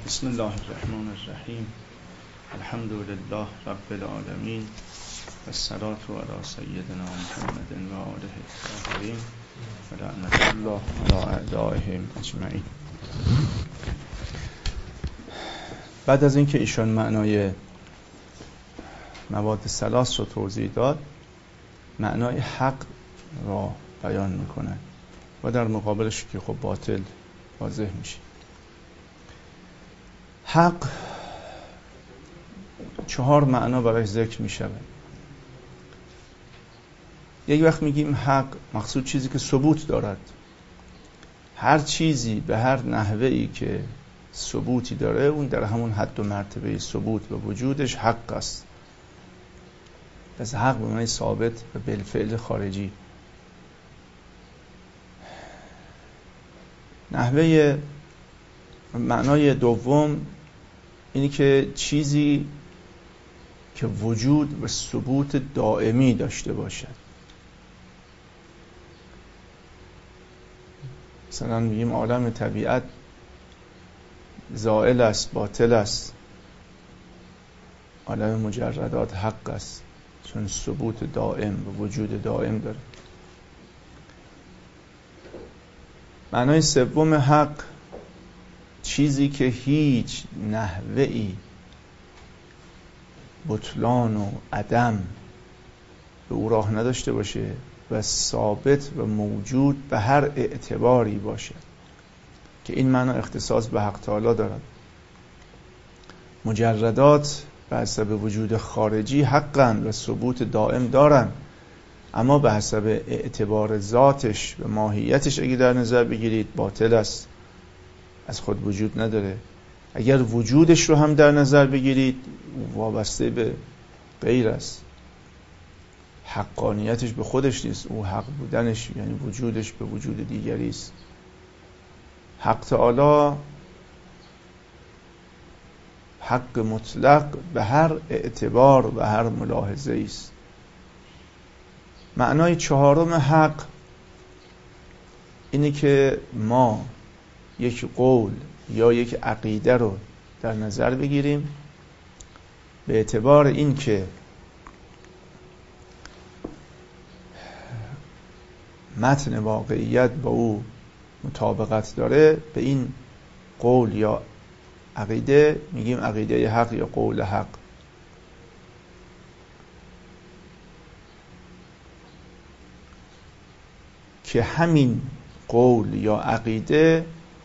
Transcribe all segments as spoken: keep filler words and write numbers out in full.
بسم الله الرحمن الرحیم. الحمد لله رب العالمین و الصلاة علی سیدنا محمد و آله الطاهرین و لعنت الله علی اعدائهم اجمعین. بعد از اینکه ایشان معنای مواد ثلاث رو توضیح داد، معنای حق را بیان میکنه و در مقابلش که خب باطل واضح میشه. حق چهار معنا برای ذکر میشود. یک وقت میگیم حق مقصود چیزی که ثبوت دارد. هر چیزی به هر نحوه‌ای که ثبوتی داره اون در همون حد و مرتبه ثبوت و وجودش حق است. پس حق به معنی ثابت و بالفعل خارجی. نحوه معنای دوم اینی که چیزی که وجود و ثبوت دائمی داشته باشد. مثلا میگیم عالم طبیعت زائل است، باطل است. عالم مجردات حق است چون ثبوت دائم و وجود دائم داره. معنای سوم حق چیزی که هیچ نحوه‌ای بطلان و عدم به او راه نداشته باشه و ثابت و موجود به هر اعتباری باشه، که این معنی اختصاص به حق تعالی دارد. مجردات به حسب وجود خارجی حقن و ثبوت دائم دارن، اما به حسب اعتبار ذاتش و ماهیتش اگه در نظر بگیرید باطل است، از خود وجود نداره. اگر وجودش رو هم در نظر بگیرید وابسته به غیر است، حقانیتش به خودش نیست، او حق بودنش یعنی وجودش به وجود دیگری است. حق تعالی حق مطلق به هر اعتبار و هر ملاحظه است. معنای چهارم حق اینه که ما یک قول یا یک عقیده رو در نظر بگیریم به اعتبار این که متن واقعیت با او مطابقت داره. به این قول یا عقیده میگیم عقیده حق یا قول حق. که همین قول یا عقیده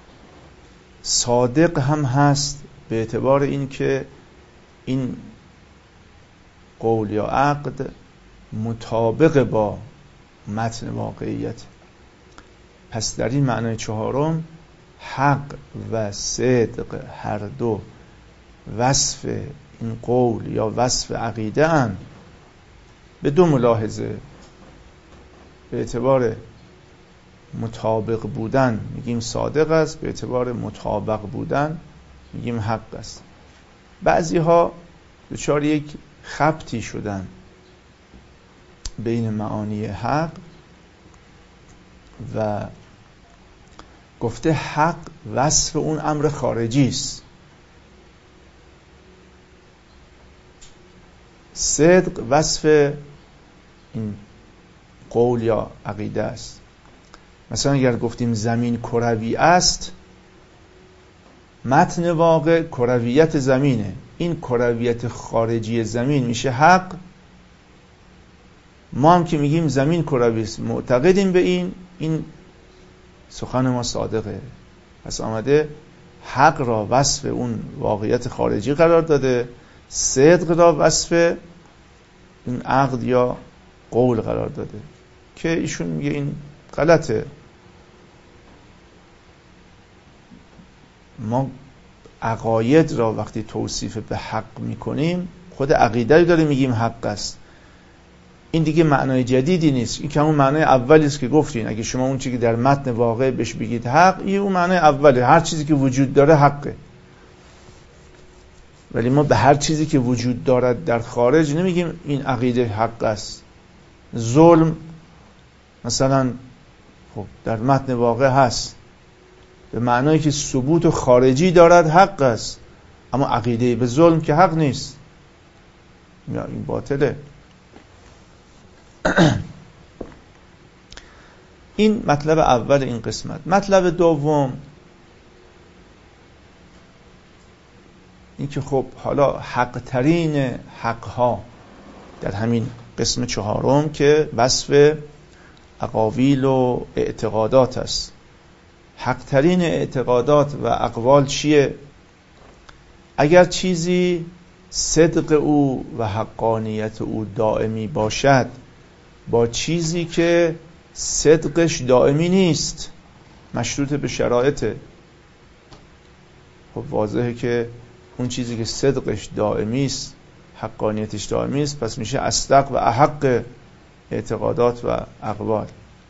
صادق هم هست به اعتبار این که این قول یا عقد مطابق با متن واقعیت. پس در این معنای چهارم حق و صدق هر دو وصف این قول یا وصف عقیده ان. به دو ملاحظه، به اعتبار مطابق بودن میگیم صادق است، به اعتبار مطابق بودن میگیم حق است. بعضی ها دچار یک خبطی شدن بین معانی حق و گفته حق وصف اون امر خارجی است، صدق وصف این قول یا عقیده است. مثلا اگر گفتیم زمین کروی است، متن واقع کرویت زمینه، این کرویت خارجی زمین میشه حق. ما هم که میگیم زمین کروی است معتقدیم به این، این سخن ما صادقه. پس آمده حق را وصف اون واقعیت خارجی قرار داده، صدق را وصف این عقد یا قول قرار داده، که ایشون میگه این غلطه. ما عقاید را وقتی توصیف به حق میکنیم خود عقیده رو داریم میگیم حق است. این دیگه معنای جدیدی نیست، این که همون معنای اولی است که گفتین. اگه شما اون چیزی که در متن واقع بهش بگید حق، این اون معنای اوله، هر چیزی که وجود داره حقه. ولی ما به هر چیزی که وجود دارد در خارج نمیگیم این عقیده حق است. ظلم مثلا خب در متن واقع هست، به معنایی که ثبوت خارجی دارد حق است، اما عقیده به ظلم که حق نیست، یا این باطله. این مطلب اول این قسمت. مطلب دوم این که خب حالا حق ترین حقها در همین قسم چهارم که وصف اقاویل و اعتقادات است. حق ترین اعتقادات و اقوال چیه؟ اگر چیزی صدق او و حقانیت او دائمی باشد با چیزی که صدقش دائمی نیست، مشروط به شرایطه، خب واضحه که اون چیزی که صدقش دائمی است، حقانیتش دائمی است، پس میشه اصدق و احق اعتقادات و اقوال.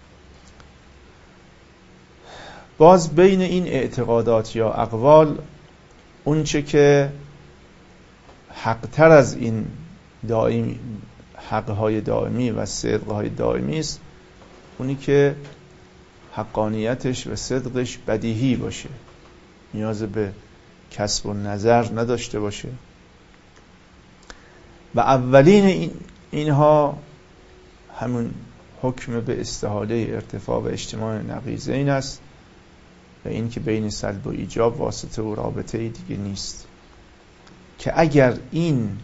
باز بین این اعتقادات یا اقوال اون چه که حق تر از این دائمی، حقهای دائمی و صدقهای دائمی است، اونی که حقانیتش و صدقش بدیهی باشه، نیاز به کسب و نظر نداشته باشه. و اولین این اینها همون حکم به استحاله ارتفاع و اجتماع نقیضین است و این که بین سلب و ایجاب واسطه و رابطه دیگه نیست، که اگر این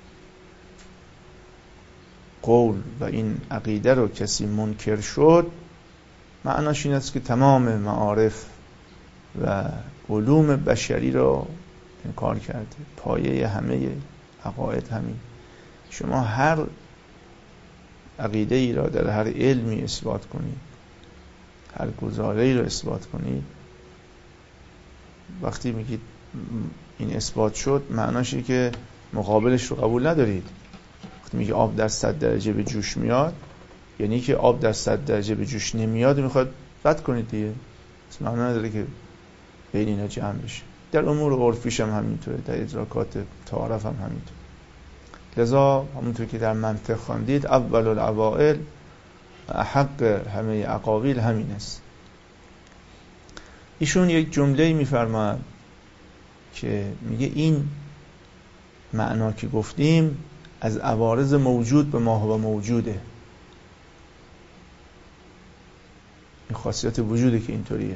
قول و این عقیده رو کسی منکر شد، معناش این است که تمام معارف و علوم بشری رو انکار کرده. پایه همه عقاید همین. شما هر عقیده ای را در هر علمی اثبات کنید، هر گزاره ای را اثبات کنید، وقتی میگید این اثبات شد، معناشه که مقابلش رو قبول ندارید. وقتی میگه آب در صد درجه به جوش میاد، یعنی که آب در صد درجه به جوش نمیاد و میخواد رد کنید دیگه، اصلا معنی نداره که بین اینا جمع بشه. در امور عرفیش هم همینطوره، در ادراکات تعارف هم همینطوره. لذا همونطور که در منطق خواندید، اول العوائل حق همه اقاویل همین است. ایشون یک جمله میفرماید که میگه این معنا که گفتیم از عوارض موجود به ما هو موجوده. این خاصیت وجوده که اینطوریه.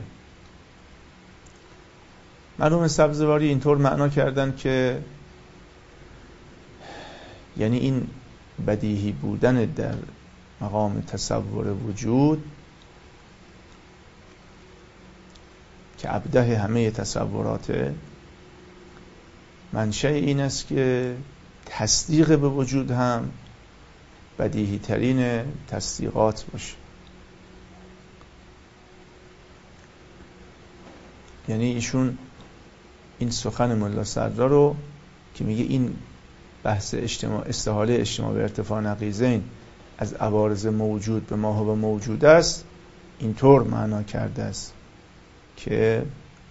مرحوم سبزواری اینطور معنا کردن که یعنی این بدیهی بودن در مقام تصور وجود که ابده همه تصورات، منشأ این است که تصدیق به وجود هم بدیهی ترین تصدیقات باشه. یعنی ایشون این سخن ملا صدرا رو که میگه این بحث اجتماع استحاله اجتماع به ارتفاع نقیضین از عوارض موجود به ما هو موجود است، اینطور معنا کرده است که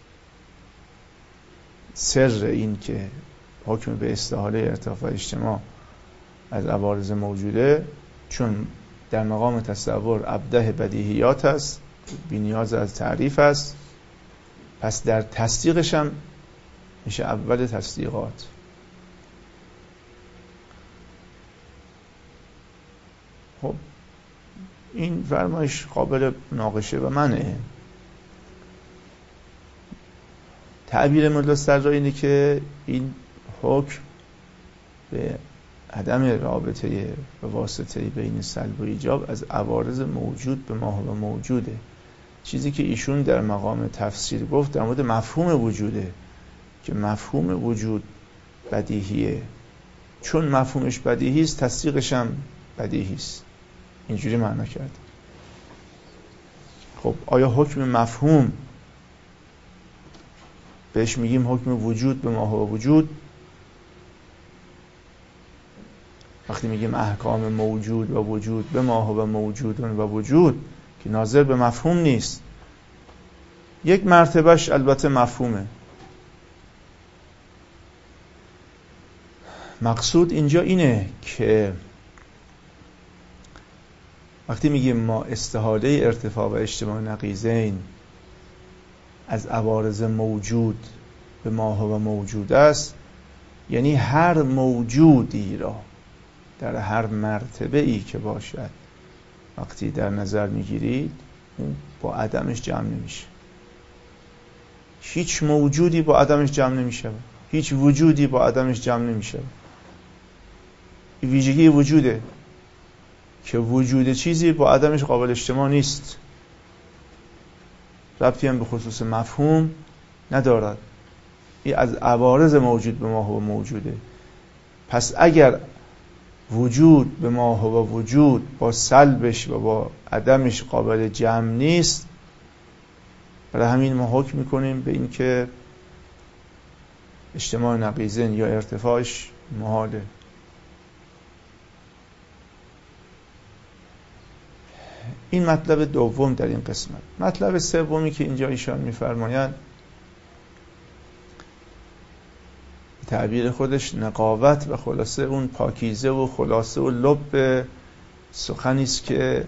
سر این که حکم به استحاله ارتفاع اجتماع از عوارض موجوده، چون در مقام تصور ابده بدیهیات است، بی نیاز از تعریف است، پس در تصدیقش هم میشه اول تصدیقات. خب این فرمایش قابل مناقشه و منعه. تعبیر ملا صدرا اینه که این حکم به عدم رابطه و واسطه بین سلب و ایجاب از عوارض موجود به ما هو موجوده. چیزی که ایشون در مقام تفسیر گفت در مورد مفهوم وجوده که مفهوم وجود بدیهیه، چون مفهومش بدیهی است تصدیقش هم بدیهی است. اینجوری معنا کرد. خب آیا حکم مفهوم بهش میگیم حکم وجود به ما هو وجود؟ وقتی میگیم احکام موجود و وجود به ما هو موجود و وجود که ناظر به مفهوم نیست، یک مرتبهش البته مفهومه. مقصود اینجا اینه که وقتی میگیم ما استحاله ارتفاع و اجتماع نقیضین از عوارض موجود به ما هو موجود است، یعنی هر موجودی را در هر مرتبه ای که باشد وقتی در نظر میگیرید اون با عدمش جمع نمیشه. هیچ موجودی با عدمش جمع نمیشه، هیچ وجودی با عدمش جمع نمیشه. این ویژگی وجوده که وجود چیزی با عدمش قابل اجتماع نیست، ربطی هم به خصوص مفهوم ندارد. این از عوارض موجود به ما هو موجوده. پس اگر وجود به ما هو وجود با سلبش و با عدمش قابل جمع نیست، برای همین ما حکم میکنیم به این که اجتماع نقیضین یا ارتفاعش محاله. این مطلب دوم در این قسمت. مطلب سومی که اینجا ایشان میفرمایند تعبیر خودش نقاوت و خلاصه اون پاکیزه و خلاصه و لب سخنی است که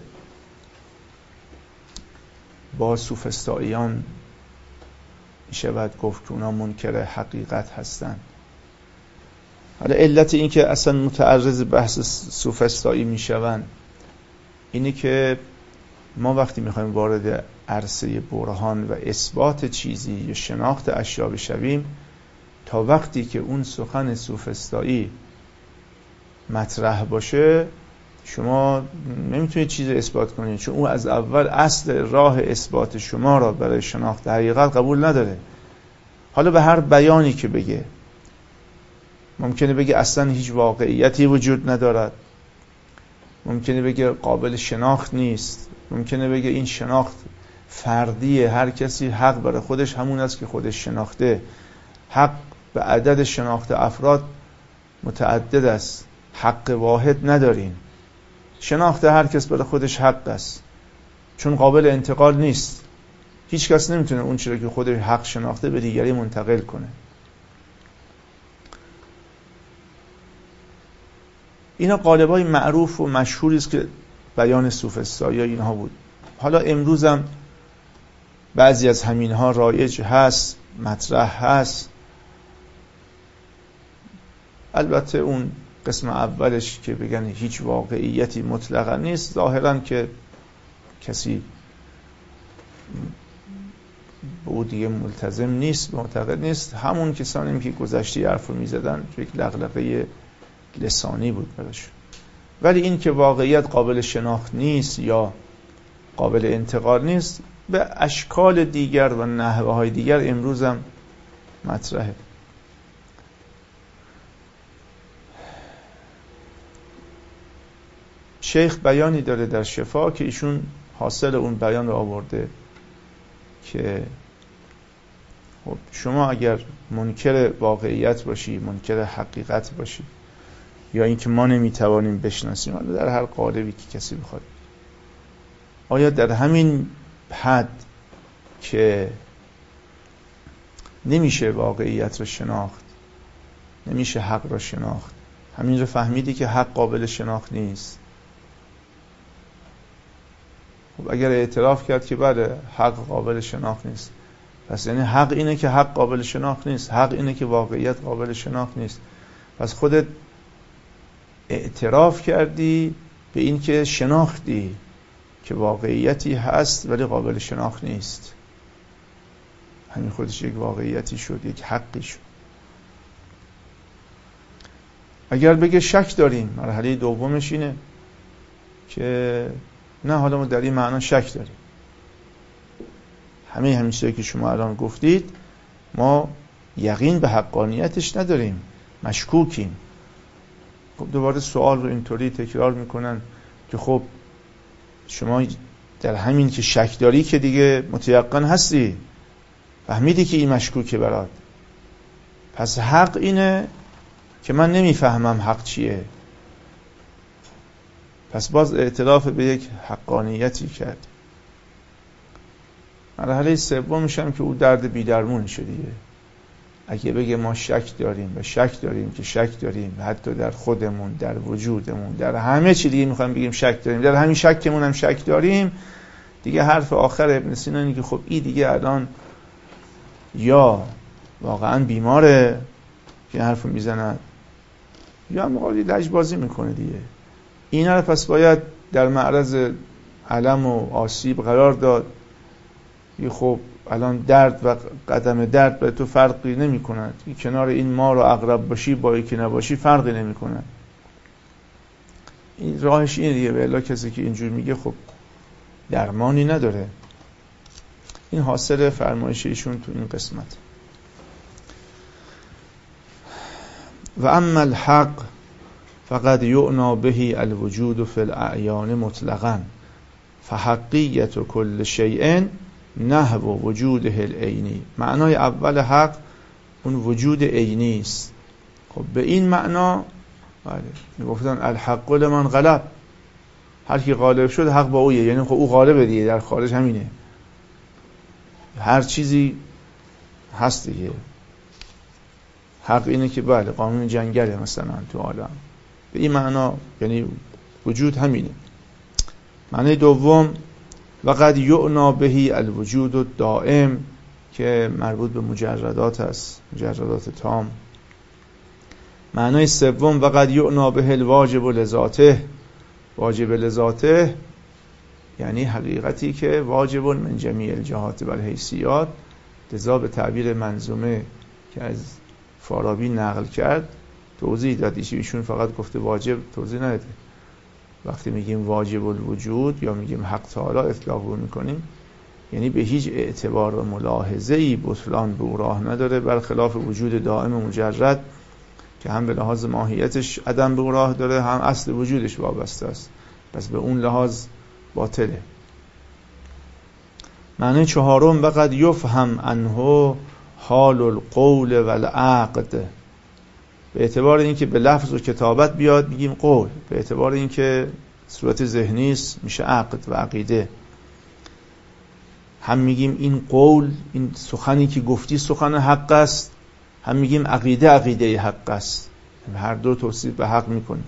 با سوفسطائیان میشود گفت که اونا منکر حقیقت هستند. حالا علت این که اصلا متعرض بحث سوفسطایی میشوند اینه که ما وقتی میخوایم وارد عرصه برهان و اثبات چیزی یا شناخت اشیا بشویم، تا وقتی که اون سخن سوفسطایی مطرح باشه شما نمیتونید چیز اثبات کنید، چون اون از اول اصل راه اثبات شما را برای شناخت حقیقت قبول نداره. حالا به هر بیانی که بگه، ممکنه بگه اصلا هیچ واقعیتی وجود ندارد، ممکنه بگه قابل شناخت نیست، ممکنه بگه این شناخت فردیه، هر کسی حق برای خودش همون است که خودش شناخته، حق به عدد شناخت افراد متعدد است، حق واحد نداریم، شناخت هر کس برای خودش حق است چون قابل انتقال نیست. هیچ کس نمیتونه اون چیزی که خودش حق شناخته به دیگری منتقل کنه. اینا قالب‌های معروف و مشهوری است که بیان سوفسطایی اینها بود. حالا امروز هم بعضی از همینها رایج هست، مطرح هست. البته اون قسم اولش که بگن هیچ واقعیتی مطلقا نیست، ظاهرا که کسی به او دیگه ملتزم نیست، معتقد نیست. همون کسانی که گذشته حرف رو میزدن یک لغلقه لسانی بود براشون. ولی این که واقعیت قابل شناخت نیست یا قابل انتقال نیست به اشکال دیگر و نحوه های دیگر امروز هم مطرحه. شیخ بیانی داره در شفا که ایشون حاصل اون بیان رو آورده که خب شما اگر منکر واقعیت باشی، منکر حقیقت باشی، یا اینکه ما نمیتوانیم بشناسیم، حالا در هر قالبی که کسی بخواد، آیا در همین حد که نمیشه واقعیت رو شناخت، نمیشه حق رو شناخت، همین رو فهمیدی که حق قابل شناخت نیست، خب اگر اعتراف کرد که بله حق قابل شناخت نیست، پس یعنی حق اینه که حق قابل شناخت نیست، حق اینه که واقعیت قابل شناخت نیست. پس خودت اعتراف کردی به این که شناختی که واقعیتی هست ولی قابل شناخت نیست. همین خودش یک واقعیتی شد، یک حقی شد. اگر بگه شک داریم، مرحله دومش اینه که نه، حالا ما در این معنا شک داریم، همه همین چیزی که شما الان گفتید ما یقین به حقانیتش نداریم، مشکوکیم. خب دوباره سوال رو اینطوری تکرار میکنن که خب شما در همین که شک داری که دیگه متیقن هستی، فهمیدی که این مشکوکه برات، پس حق اینه که من نمیفهمم حق چیه. پس باز اعتراف به یک حقانیتی کرد. مرحله سومش هم که او درد بی‌درمونشه دیگه. اگه بگه ما شک داریم و شک داریم که شک داریم، حتی در خودمون، در وجودمون، در همه چی دیگه میخوایم بگیم شک داریم، در همین شکمون هم شک داریم، دیگه حرف آخر ابن سینا اینه که خب این دیگه الان یا واقعا بیماره که حرف میزند، یا مقالی لجبازی میکنه دیگه. اینا رو پس باید در معرض علم و آسیب قرار داد. یه خب الان درد و قدم درد به تو فرقی نمی کند، کنار این مار و عقرب باشی با یکی نباشی فرقی نمی کند. این راهش اینه دیگه. به الا کسی که اینجور میگه خب درمانی نداره. این حاصل فرمایش ایشون تو این قسمت. و اما الحق فقد یعنا به الوجود فی الاعیان مطلقا فحقیت کل شیء نحو وجوده العینی. معنای اول حق اون وجود عینی است. خب به این معنا بله میگفتن الحق لمن غلب، هر کی غالب شد حق با اویه، یعنی خب او غالبه دیگه. در خارج همینه، هر چیزی هست دیگه. حق اینه که بله قانون جنگله مثلا تو عالم، به این معنا یعنی وجود همینه. معنی دوم و قد یعنا بهی الوجود الدائم که مربوط به مجردات است، مجردات تام. معنی سوم و قد یعنا به الواجب لذاته، واجب لذاته یعنی حقیقتی که واجب من جمیع الجهات و الحیثیات. لذا به تعبیر منظومه که از فارابی نقل کرد توضیح داد. ایشون فقط گفته واجب، توضیح نداده. وقتی میگیم واجب الوجود یا میگیم حق تعالی اطلاق رو میکنیم یعنی به هیچ اعتبار و ملاحظه‌ای بطلان به او راه نداره، برخلاف وجود دائم مجرد که هم به لحاظ ماهیتش عدم به او راه داره، هم اصل وجودش وابسته است، پس به اون لحاظ باطله. معنی چهارم و قد یفهم عنه حال القول و العقد. به اعتبار اینکه به لفظ و کتابت بیاد میگیم قول، به اعتبار اینکه صورت ذهنی است میشه عقد و عقیده. هم میگیم این قول، این سخنی که گفتی سخن حق است، هم میگیم عقیده عقیده حق است. هر دو توصیف به حق میکنیم.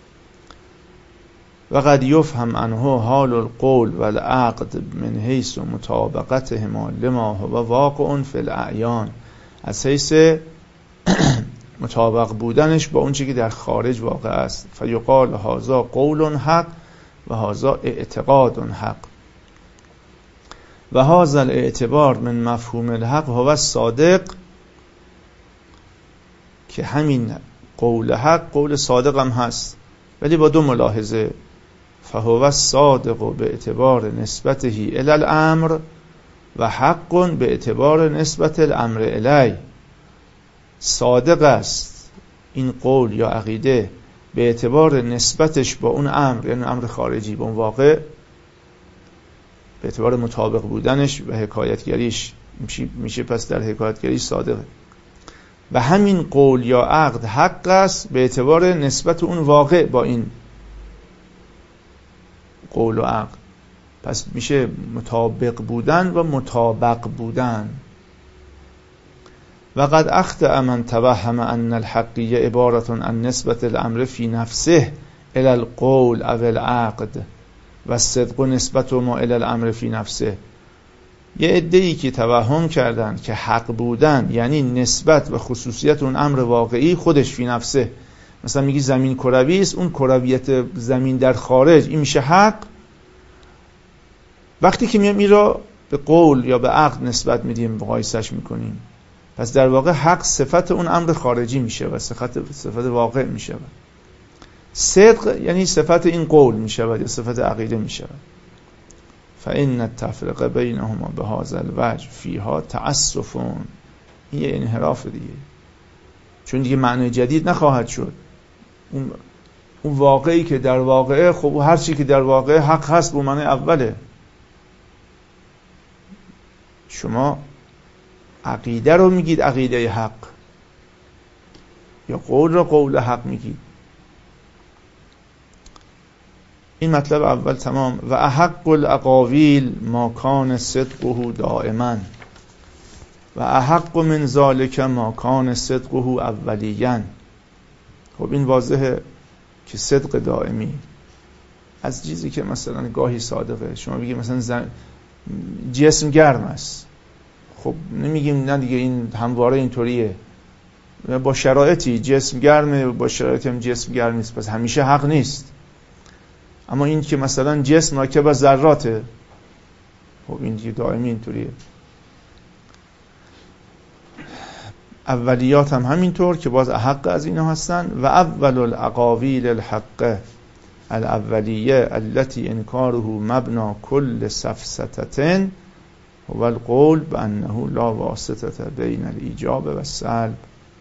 و قد یفهم عنه حال القول و العقد من حیث مطابقتهما لما هو واقع فی الاعیان، از حیث مطابق بودنش با اون چیزی که در خارج واقع است. فیقال هذا قول حق و هذا اعتقاد حق. و هذا الاعتبار من مفهوم الحق هو الصادق، که همین قول حق قول صادق هم هست ولی با دو ملاحظه. فهو الصادق به اعتبار نسبته الی الامر و حق به اعتبار نسبت الامر الی. صادق است این قول یا عقیده به اعتبار نسبتش با اون امر، یعنی امر خارجی، با اون واقع، به اعتبار مطابق بودنش و حکایتگریش میشه. پس در حکایتگری صادقه. و همین قول یا عقد حق است به اعتبار نسبت اون واقع با این قول و عقد. پس میشه مطابق بودن و مطابق بودن. و قد اخطأ من توهم ان الحقیه عبارة عن نسبت الامر فی نفسه الی القول او العقد و الصدق نسبت ما الی الامر فی نفسه. یه عده‌ای که توهم کردن که حق بودن یعنی نسبت و خصوصیت اون امر واقعی خودش فی نفسه. مثلا میگی زمین کروی است، اون کرویت زمین در خارج این میشه حق. وقتی که میام این را به قول یا به عقد نسبت میدیم، مقایسش میکنیم، پس در واقع حق صفت اون امر خارجی میشه و صفت صفت واقع میشه. صدق یعنی صفت این قول میشه یا صفت عقیده میشه. فإن التفرقه بینهما بهذا الوجه فیها تعسف. این یه انحراف دیگه، چون دیگه معنی جدید نخواهد شد. اون اون واقعی که در واقعه، خب هر چی که در واقعه حق هست به معنی اوله. شما عقیده رو میگید عقیده حق، یا قول رو قول حق میگید. این مطلب اول تمام. و احق الاقاویل ما کان صدقه دائما و احق من ذلک ما کان صدقه اولیاً. خب این واضحه که صدق دائمی از چیزی که مثلا گاهی صادقه. شما بگید مثلا جسم گرم است، خب نمیگیم نه دیگه این همواره اینطوریه، با شرایطی جسم گرمه، با شرایطی هم جسم گرم نیست، پس همیشه حق نیست. اما این که مثلا جسم مرکب از ذراته، خب این دیگه دائمی اینطوریه. اولیات هم همینطور که باز احق از اینا هستن. و اول الاقاویل الحق الاولیه التي انکاره مبنا کل سفسطتن هو القول بانه لا واسطه بین الایجاب و السلب.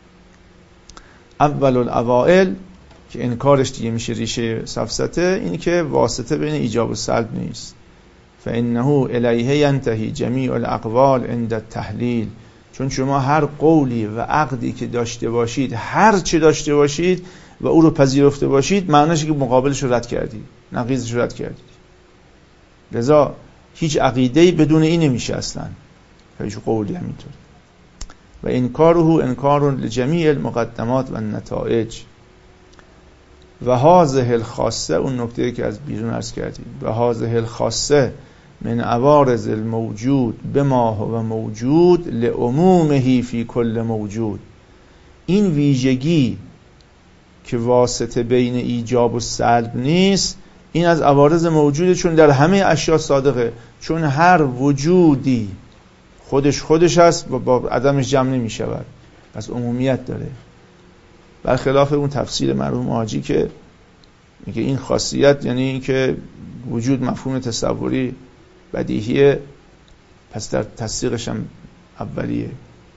اول الاوائل که انکارش دیگه میشه ریشه سفسطه، این که واسطه بین ایجاب و سلب نیست. فانه الیه ینتهی جمیع الاقوال عند التحلیل، چون شما هر قولی و عقدی که داشته باشید، هر چی داشته باشید و او رو پذیرفته باشید، معنیش که مقابلش رو رد کردید، نقیضش رو رد کردید. لذا هیچ عقیده‌ای بدون این نمیشه اصلا، هیچ قولی همینطور. و انکاره انکار لجمیع المقدمات و النتائج. و هذه الخاصه، اون نکته که از بیرون عرض کردیم، و هذه الخاصه من عوارض الموجود بما هو موجود لعمومه فی کل موجود. این ویژگی که واسطه بین ایجاب و سلب نیست، این از عوارض موجوده، چون در همه اشیا صادقه، چون هر وجودی خودش خودش هست و با عدمش جمع نمی شود، پس عمومیت داره. برخلاف اون تفسیر مرحوم حاجی که میگه این خاصیت یعنی این که وجود مفهوم تصوری بدیهیه، پس در تصدیقش هم اولیه.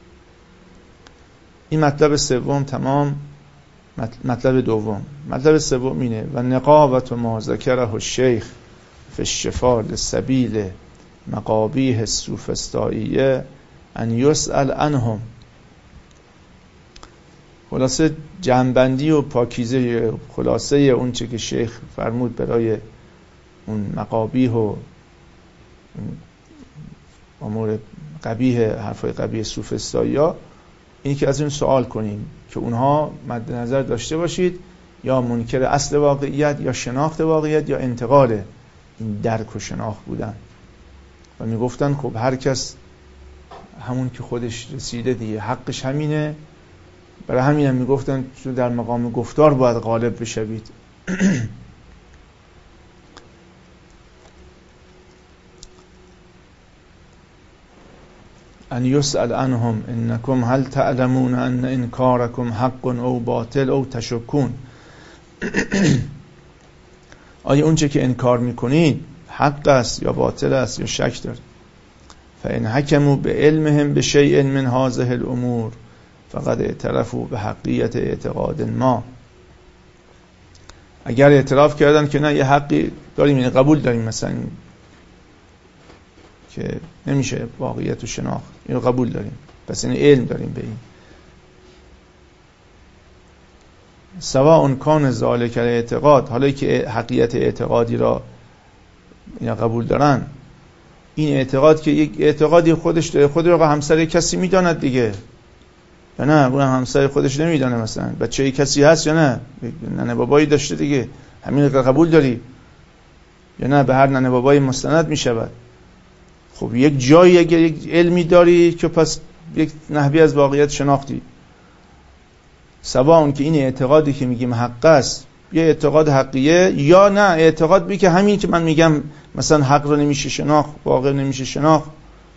این مطلب سوم تمام. مطلب دوم، مطلب سوم اینه: و نقاوت ما ذکره الشیخ فی الشفاء لسبیل مقابیح السوفسطائیه ان یسأل عنهم. خلاصه جمع‌بندی و پاکیزه، خلاصه اون چه که شیخ فرمود برای اون مقابیح و امور قبیح، حرفای قبیح سوفسطائی‌ها، این که از این سوال کنیم که اونها مد نظر داشته باشید یا منکر اصل واقعیت یا شناخت واقعیت یا انتقال این درک و شناخت بودن. و میگفتن خب هر کس همون که خودش رسیده دیگه، حقش همینه. برای همین هم میگفتن در مقام گفتار باید غالب بشوید. ان یسأل عنهم انکم هل تعلمون ان انکارکم حق او باطل او تشکون. آیا اون چه که انکار میکنید حق است یا باطل است یا شک دارید؟ فان حکموا بعلمهم بشیء من هذه الامور فقد اعترفوا بحقیت اعتقاد ما. اگر اعتراف کردن که نه یه حقی داریم، یعنی قبول داریم، مثلا که نمیشه واقعیت و شناخت، اینو قبول داریم، پس این علم داریم به این. سواء کان ذالک الاعتقاد، حالا که حقیقت اعتقادی را یا قبول دارن، این اعتقاد که یک اعتقادی خودش داره، خود رو همسر کسی میداند دیگه، یا نه اون همسر خودش نمیدانه، مثلا بچه کسی هست یا نه، ننه بابایی داشته دیگه، همین رو قبول داری یا نه؟ به هر ننه بابایی مستند میشود. خب یک جایی اگر یک علمی داری که پس یک نحوی از واقعیت شناختی. سواء اون که این اعتقادی که میگیم حق است یه اعتقاد حقیه، یا نه اعتقاد بی که همین که من میگم مثلا حق رو نمیشه شناخت، واقع نمیشه شناخت.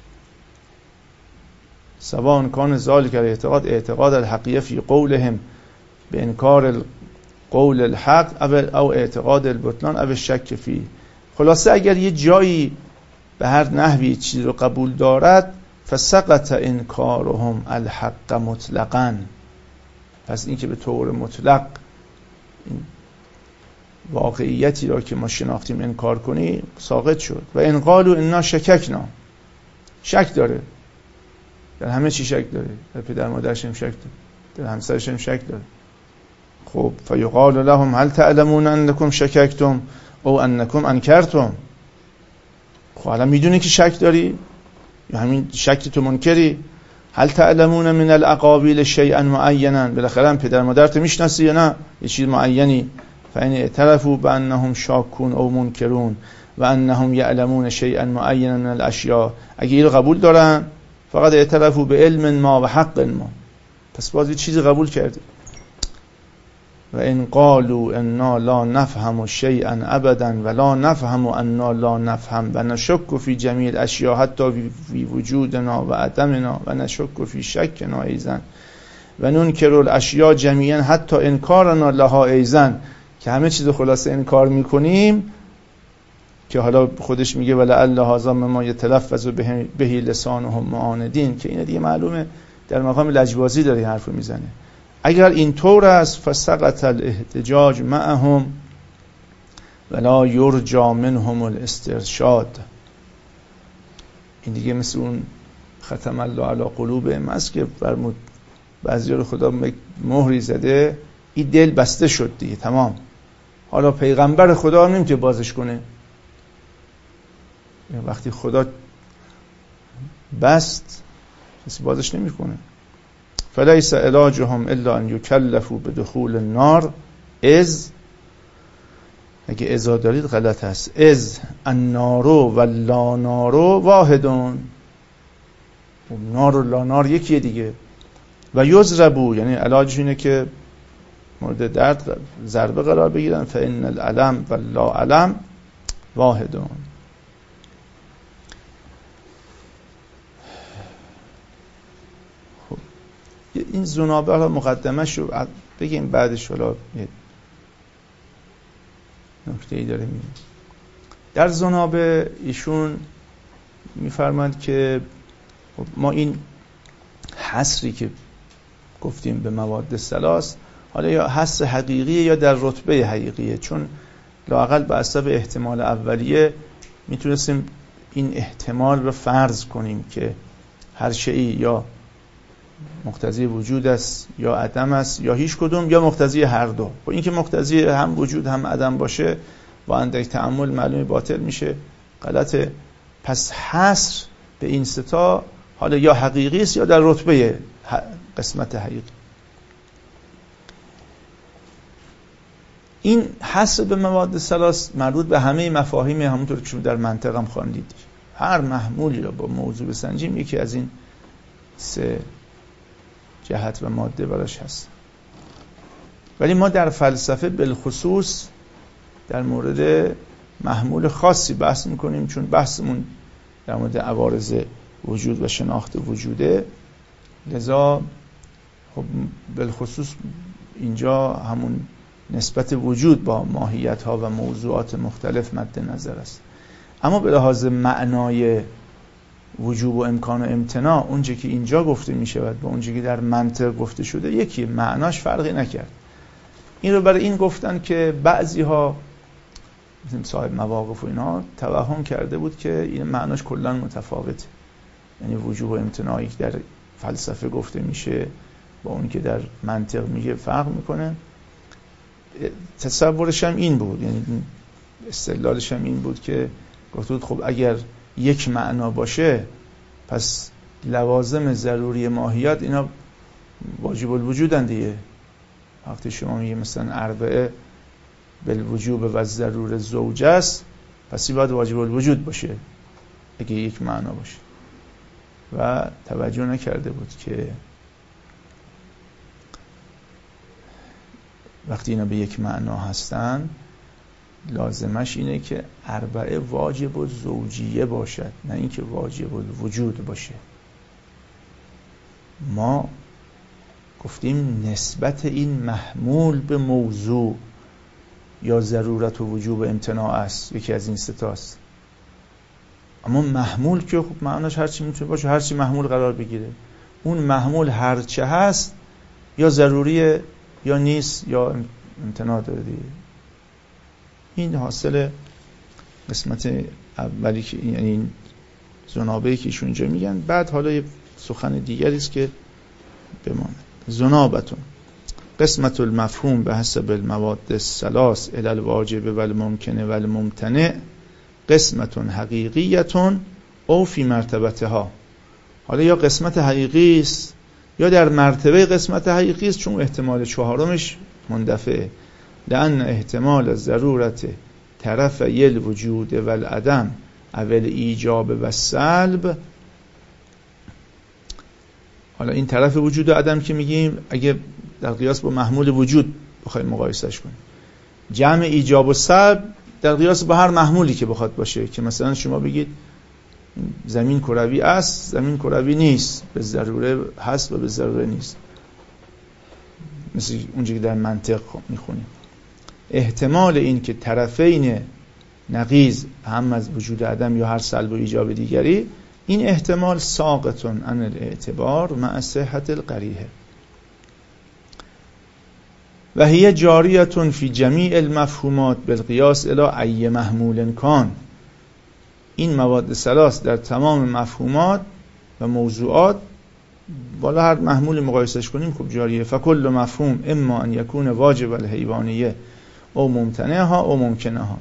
سواء کان ذالک الاعتقاد اعتقاد الحقیه فی قولهم به انکار قول الحق او اعتقاد البطلان او الشک فی. خلاصه اگر یه جایی به هر نحوی چیزی رو قبول دارد، فسقط انکارهم الحق مطلقاً، پس این که به طور مطلق این واقعیتی را که ما شناختیم انکار کنی ساقط شد. و ان قالوا انا شککنا، شک داره، در همه چی شک داره، در پدر مادرش هم شک داره، در همسرش هم شک داره. خب فیقال لهم هل تعلمون انکم شککتم او انکم انکرتم. خب الان میدونی که شک داری یا همین شک تو منکری؟ هل تعلمون من الاقاویل شیئا معینا، بالاخره هم پدر مادرت میشناسی یا نه یه چیز معینی؟ فان اعترفوا بانهم شاکون او منکرون و انهم یعلمون شیئا معینا من الاشیاء، اگه این رو قبول دارن فقط اعترفوا به علم ما و حق ما. پس باز یه چیزی قبول کردیم. و ان قالوا انا لا نفهم شیئا ابدا ولا نفهم انا لا نفهم و نشک فی جمیع الاشیاء حتی فی وجودنا و عدمنا و نشک فی شکنا ایضا و ننکر الاشیاء جمیعا حتی انکارنا لها ایضا، که همه چیز خلاصه انکار میکنیم، که حالا خودش میگه ولعل هذا مما یتلفظ به لسانهم معاندین، که این دیگه معلومه در مقام لجبازی داره حرفو میزنه. اگر این طور است فسقط الاحتجاج معهم ولا یرجى منهم الاسترشاد. این دیگه مثل اون ختم الله علی قلوبهم است که فرمود بعضیا رو خدا مهری زده، این دل بسته شد دیگه تمام. حالا پیغمبر خدا هم نمیتونه بازش کنه. وقتی خدا بست کسی بازش نمیکنه. فلیس علاجهم الا ان یکلفوا بدخول النار از، اگه ازا دارید غلط هست، از النارو و لا نارو واحدون، نار و لا نار یکیه دیگه. و یضربوا، یعنی علاجش اینه که مورد درد ضربه قرار بگیرن. فان العلم و لا علم واحدون. این زنابه ها مقدمش رو بگیم بعدش حالا یه نکته ای داره میگه. در زنابه ایشون میفرماند که ما این حصری که گفتیم به مواد ثلاث، حالا یا حصر حقیقیه یا در رتبه حقیقیه، چون لااقل به حسب احتمال اولیه میتونستیم این احتمال رو فرض کنیم که هر شیئی یا مقتضی وجود است یا عدم است یا هیچ کدوم یا مقتضی هر دو. و این که مقتضی هم وجود هم عدم باشه با اندک تأمل معلوم باطل میشه، غلطه. پس حصر به این ستا حالا یا حقیقی است یا در رتبه قسمت حقیقی. این حصر به مواد ثلاث مربوط به همه مفاهیم، همونطور که شما در منطق هم خواندید. هر محمولی رو با موضوع بسنجیم یکی از این سه جهت و ماده براش هست. ولی ما در فلسفه بالخصوص در مورد محمول خاصی بحث میکنیم، چون بحثمون در مورد عوارض وجود و شناخت وجوده. لذا خب بالخصوص اینجا همون نسبت وجود با ماهیت ها و موضوعات مختلف مد نظر است. اما به لحاظ معنای وجوب و امکان و امتناع، اونچه که اینجا گفته می شود با اونچه که در منطق گفته شده یکی، معناش فرقی نکرد. این رو برای این گفتن که بعضی ها مثل صاحب مواقف و اینا توهم کرده بود که این معناش کلا متفاوته، یعنی وجوب و امتناعی که در فلسفه گفته میشه با اون که در منطق میگه فرق میکنه. تصورش هم این بود، یعنی استدلالش هم این بود که گفته بود خب اگر یک معنا باشه پس لوازم ضروری ماهیت اینا واجب الوجودن دیگه. وقتی شما میگه مثلا اربعه بالوجوب و ضرور زوجه است، پس این باید واجب الوجود باشه اگه یک معنا باشه. و توجه نکرده بود که وقتی اینا به یک معنا هستن لازمش اینه که اربعه واجب الزوجیه باشد، نه اینکه واجب الوجود باشه. ما گفتیم نسبت این محمول به موضوع یا ضرورت و وجوب امتناع است، یکی از این ستاست. اما محمول که خب معناش هرچی میتونه باشه، هرچی محمول قرار بگیره. اون محمول هرچه هست یا ضروریه یا نیست یا امتناع داره دیگه. این حاصل قسمت اولی که یعنی این زنابه‌ای که ایشون اینجا میگن. بعد حالا یه سخن دیگری است که بماند. زنابتون قسمت المفهوم به حسب المواد الثلاث الی الواجب و الممکنه و الممتنع قسمتون حقیقیتون او فی مرتبتها. حالا یا قسمت حقیقی است یا در مرتبه قسمت حقیقی است، چون احتمال چهارمش مندفعه. لأن احتمال ضرورت طرف یل وجود و العدم اول ایجاب و سلب حالا این طرف وجود و عدم که میگیم اگه در قیاس با محمول وجود بخوایم مقایسهش کنیم، جمع ایجاب و سلب در قیاس با هر محمولی که بخواد باشه، که مثلا شما بگید زمین کروی است، زمین کروی نیست، به ضروره هست و به ضروره نیست، مثل اونجایی که در منطق میخونیم. احتمال این که طرفین نقیض هم از وجود عدم یا هر سلب و ایجاب دیگری، این احتمال ساقطون عن الاعتبار مع صحت القریحه و هی جاریتون فی جمیع المفهومات بالقیاس الی ای محمول کان. این مواد ثلاث در تمام مفهومات و موضوعات بالا هر محمول مقایسش کنیم خب جاریه. فکل مفهوم اما ان یکون واجب الحیوانیه او ممتنعها او ممکنها،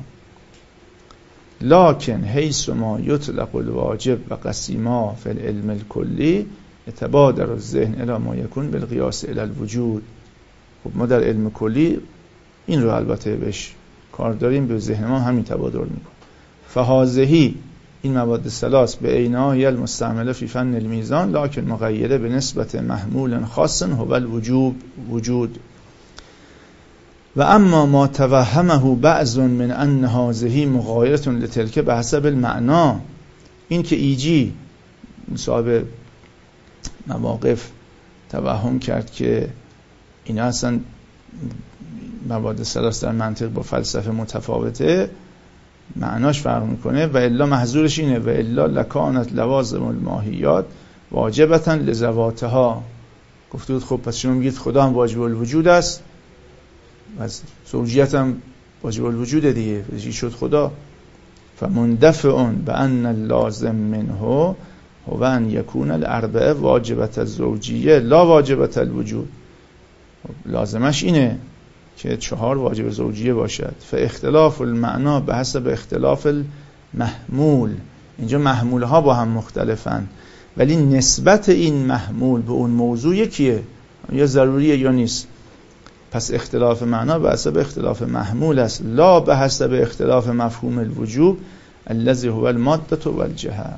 لکن حیث ما یطلق الواجب و قسیما فی العلم الکلی يتبادر الذهن الی ما یکون بالقیاس الی الوجود. خب ما در علم کلی این رو البته بهش کار داریم، به ذهن ما همین تبادر میکنه. فهذه این مواد ثلاث به عینها هی المستعمله فی فن المیزان لکن مقیده به نسبت محمول خاص هو الوجوب وجود. و اما ما توهمه بعض من ان هذه مغایره لتلک بحسب المعنا، این که ایجی صاحب مواقف توهم کرد که اینا اصلا مواد ثلاث در منطق با فلسفه متفاوته، معناش فرق میکنه، و الا محظورش اینه و الا لکانت لوازم الماهیات واجبتا لذواتها. گفته بود خب پس شما میگید خدا هم واجب الوجود است، از زوجیت هم واجب الوجود دیگه، چی شد خدا؟ فمندفع بان اللازم منه هو ان یکون الاربعه واجبت الزوجیه لا واجبت الوجود. لازمش اینه که چهار واجب زوجیه باشد. فاختلاف المعنا به حسب اختلاف المحمول. اینجا محمول ها با هم مختلفن ولی نسبت این محمول به اون موضوع یکیه، یا ضروریه یا نیست. پس اختلاف معنا به حسب اختلاف محمول است، لا به حسب اختلاف مفهوم الوجوب الذي هو الماده والجهه،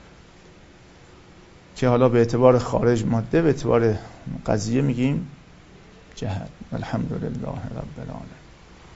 که حالا به اعتبار خارج ماده، به اعتبار قضیه میگیم جهت. الحمدلله رب العالمین.